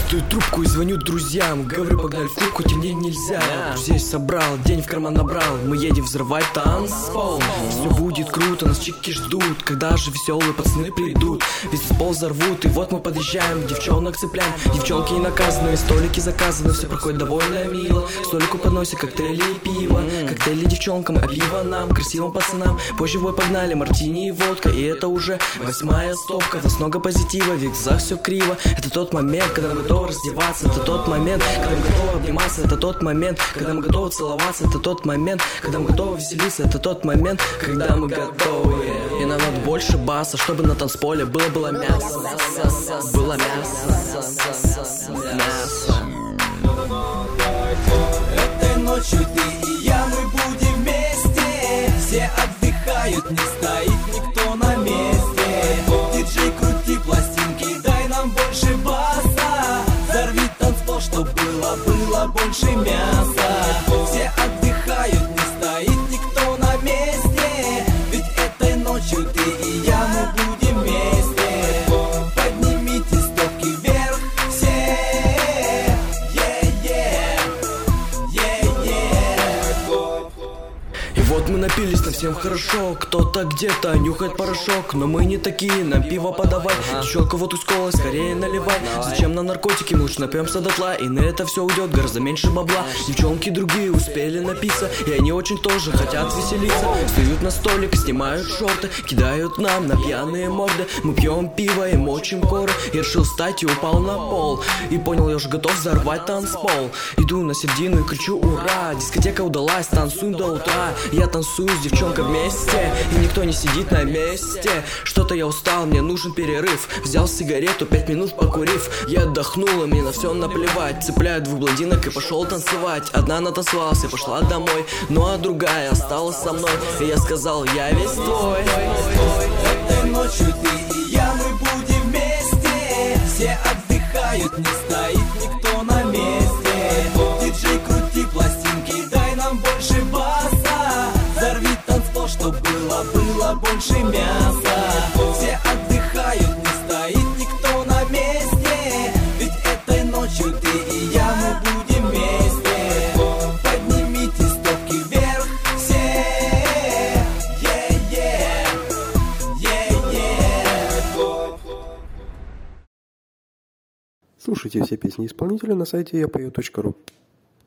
Достаю трубку и звоню друзьям. Говорю, погнали в клуб, хоть и мне нельзя. Друзей собрал, день в карман набрал. Мы едем взрывать танцпол. Все будет круто, нас чики ждут. Когда же веселые пацаны придут? Весь пол взорвут, и вот мы подъезжаем. Девчонок цепляем, девчонки не наказаны. Столики заказаны, все проходит довольно мило. Столику подносят коктейли и пиво. Коктейли девчонкам, а пиво нам, красивым пацанам. Позже бой погнали, мартини и водка. И это уже 8-я стопка. В нас много позитива, ведь в глазах все криво. Это тот момент, когда мы готовы раздеваться. Это тот момент, когда мы готовы обниматься. Это тот момент, когда мы готовы целоваться. Это тот момент, когда мы готовы веселиться. Это тот момент, когда мы готовы. И нам надо больше баса, чтобы на танцполе было мясо. Было мясо. Мясо. Этой ночью ты и я, мы будем вместе. Все отдыхают, не стоит никто на месте. Диджей, крути пластинки, дай нам больше баса. Взорви танцпол, чтоб было больше мяса. Все отдыхают, не стоит никто на месте. Ведь этой ночью ты и я, мы будем вместе. Поднимите стопки вверх все. И вот мы напились, нам всем хорошо. Кто-то где-то нюхает порошок, но мы не такие, нам пиво подавай. Девчонка вот ускола, скорее наливай. Зачем на наркотики, мы лучше напьемся дотла. И на это все уйдет гораздо меньше бабла. Девчонки другие успели напиться, и они очень тоже хотят веселиться. Встают на столик, снимают шорты, кидают нам на пьяные морды. Мы пьем пиво и мочим коры. Я решил встать и упал на пол. И понял, я уже готов взорвать танцпол. Иду на середину и кричу ура. Дискотека удалась, танцуем до утра. Я танцую с девчонкой вместе, и никто не сидит на месте. Что-то я устал, мне нужен перерыв. Взял сигарету, 5 минут покурив. Я отдохнул, и мне на все наплевать. Цепляю 2 блондинок и пошел танцевать. Одна натанцевалась и пошла домой, ну а другая осталась со мной. И я сказал, я весь твой. Этой ночью ты и я, мы будем вместе. Все отдыхают, не стоит никто на месте. Диджей, крути пластинки, дай нам больше баса. Взорви танцпол, чтоб было больше мяса. Все отдыхают, не стоит никто на месте. Ведь этой ночью ты и я, мы будем вместе. Поднимите стопки вверх все. Слушайте все песни исполнителя на сайте yapою.ru.